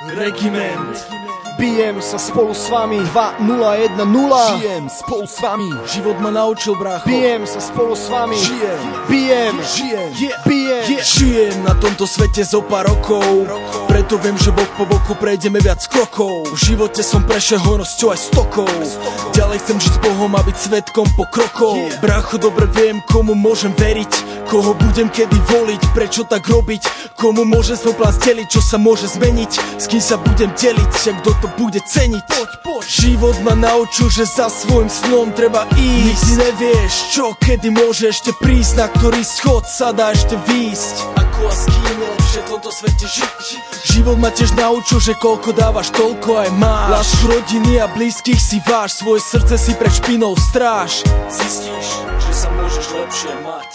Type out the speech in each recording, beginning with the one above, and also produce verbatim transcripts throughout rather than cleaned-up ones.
Regiment. Bijem sa spolu s vami dva nula jedna nula. Žijem spolu s vami. Život ma naučil, brácho. Bijem sa spolu s vami. Žijem. Bijem. Žijem. Yeah. Bijem. Yeah. Žijem na tomto svete zo pár rokov. Preto viem, že bok po boku prejdeme viac krokov. V živote som prešiel hojnosťou aj stokou. Ďalej chcem žiť s Bohom a byť svedkom pokrokov. Brácho, dobre viem, komu môžem veriť, koho budem kedy voliť, prečo tak robiť, komu môžem svoj plán zdeliť, čo sa môže zmeniť, s kým sa budem deliť, a kto to bude ceniť. Poď, poď. Život ma naučil, že za svojim snom treba ísť. Nikdy nevieš, čo kedy môže ešte prísť, na ktorý schod sa dá ešte výjsť. Ako a s kým lepšie v tomto svete žiť. Život ma tiež naučil, že koľko dávaš, toľko aj máš. Lásku rodiny a blízkych si váš, svoje srdce si pred špinou stráž. Zistíš, že sa môžeš lepšie mať.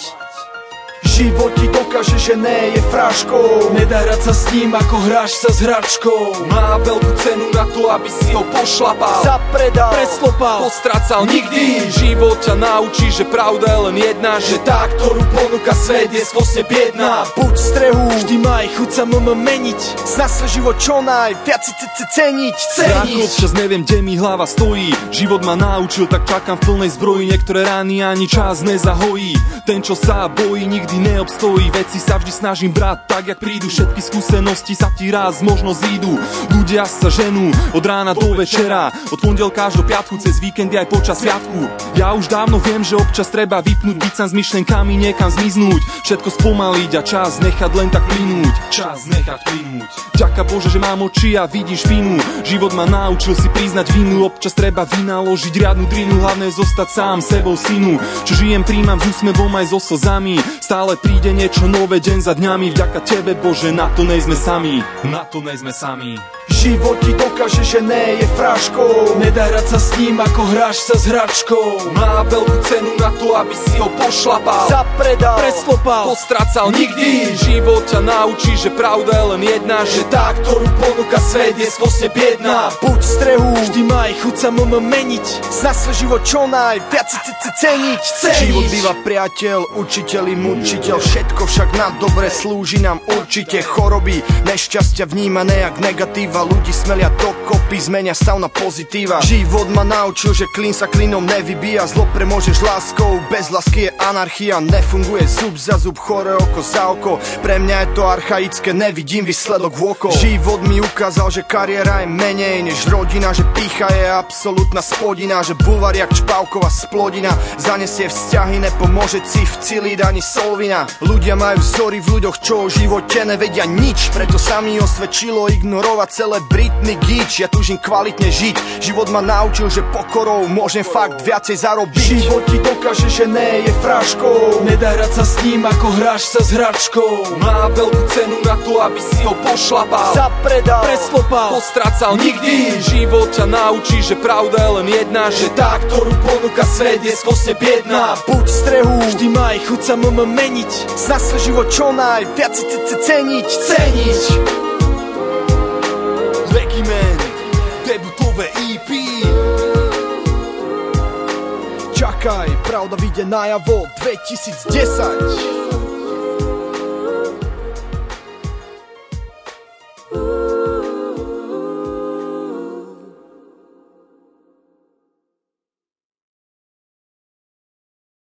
Život ti dokáže, že nie je fraškou. Nedá hrať sa s ním, ako hráš sa s hračkou. Má veľkú cenu na to, aby si ho pošlapal, zapredal, preslopal, postracal nikdy. Život ťa naučí, že pravda je len jedna, že tá, ktorú ponúka svet, je skvostne biedná. Buď v strehu, vždy má aj chuť sa m meniť. Snaž sa život čo najviac ceniť, ceniť. Občas neviem, kde mi hlava stojí. Život ma naučil, tak čakám v plnej zbroji. Niektoré rány ani čas nezahojí. Ten, čo sa bojí, nikdy neobstojí. Veci sa vždy snažím brať tak, jak prídu. Všetky skúsenosti sa ti raz možno zídu. Ľudia sa ženú od rána do večera, od pondelka až do piatku, cez víkendy aj počas sviatku. Ja už dávno viem, že občas treba vypnúť, byť sa s myšlenkami, niekam zmiznúť, všetko spomaliť a čas nechať len tak plynúť. Čas nechať plynúť. Ďaká Bože, že mám oči a vidím špinu. Život ma naučil si priznať vinu. Občas treba vynaložiť riadnu drinu, hlavné zostať sám sebou synu. Čo žijem, príjmam s úsmevom aj so slzami. Stále príde niečo nové deň za dňami. Vďaka tebe, Bože, na to nejsme sami. Na to nejsme sami. Život ti dokáže, že nie je fraškou. Nedá hrať sa s ním, ako hráš sa s hračkou. Má veľkú cenu na to, aby si ho pošlapal, zapredal, preslopal, postracal nikdy. Život ťa naučí, že pravda je len jedna, že tá, ktorú ponúka svet, je skvostne biedná. Buď v strehu, vždy má aj chuť sa m meniť. Snaž sa život čo najviac ceniť, ceniť. Život býva priateľ, učiteľ i mučiteľ. Všetko však na dobre slúži nám určite. Choroby, nešťastia vnímané jak negatíva. Ľudí smelia dokopy, zmenia stav na pozitíva. Život ma naučil, že klin sa klinom nevybíja. Zlo premôžeš láskou, bez lásky je anarchia. Nefunguje zub za zub, chore oko za oko. Pre mňa je to archaické, nevidím výsledok v oko. Život mi ukázal, že kariéra je menej než rodina, že pýcha je absolútna spodina, že bulvar jak čpavková splodina zanesie vzťahy, nepomôže cifcilid ani solvina. Ľudia majú vzory v ľuďoch, čo o živote nevedia nič, preto sa mi osvedčilo ignorovať celé Britney Gitch. Ja túžim kvalitne žiť. Život ma naučil, že pokorou môžem fakt viacej zarobiť. Život ti dokáže, že nie je fraškou. Nedá hrať sa s ním, ako hráš sa s hračkou. Má veľkú cenu na to, aby si ho pošlapal, zapredal, preslopal, postracal nikdy. Život ťa naučí, že pravda je len jedna, že tá, ktorú ponúka svet, je skvostne biedná. Buď v strehu, vždy má aj chuť sa m meniť. Snaž sa život čo najviac ceniť, ceniť. Regiment, debutové é pé. Čakaj, pravda vyjde najavo dvetisícdesať.